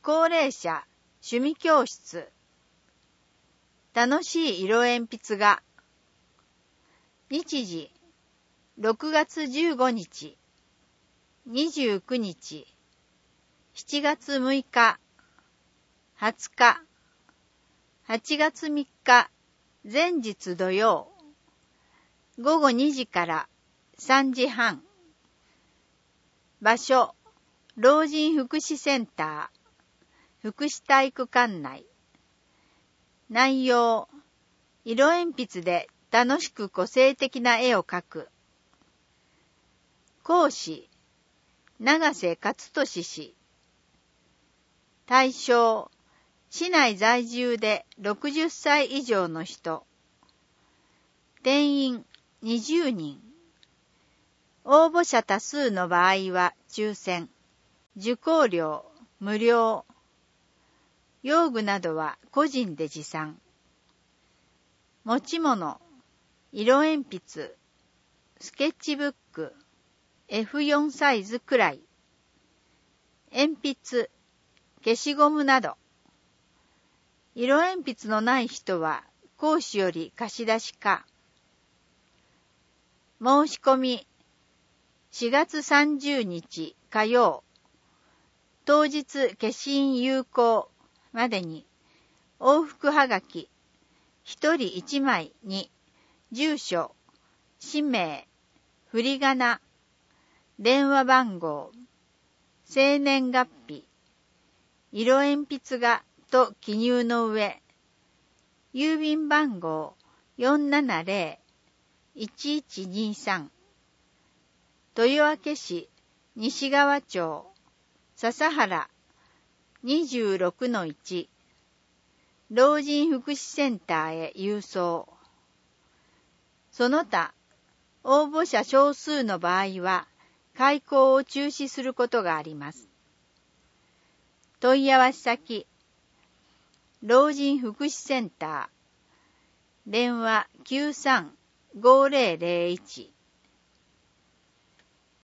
高齢者趣味教室。楽しい色鉛筆画。日時6月15日、29日、7月6日、20日、8月3日、前日土曜、午後2時から3時半。場所、老人福祉センター、福祉体育館内。内容、色鉛筆で楽しく個性的な絵を描く。講師、長瀬勝利氏。対象、市内在住で60歳以上の人。定員20人。応募者多数の場合は抽選。受講料無料。用具などは個人で持参。持ち物、色鉛筆、スケッチブック、F4 サイズくらい。鉛筆、消しゴムなど。色鉛筆のない人は講師より貸し出しか。申し込み、4月30日火曜、当日消印有効までに、往復はがき、1人1枚に、住所、氏名、振り仮名、電話番号、生年月日、色鉛筆画と記入の上、郵便番号 470-1123、豊明市西川町笹原 26-1、老人福祉センターへ郵送。その他、応募者少数の場合は、開講を中止することがあります。問い合わせ先、老人福祉センター、電話 93-5001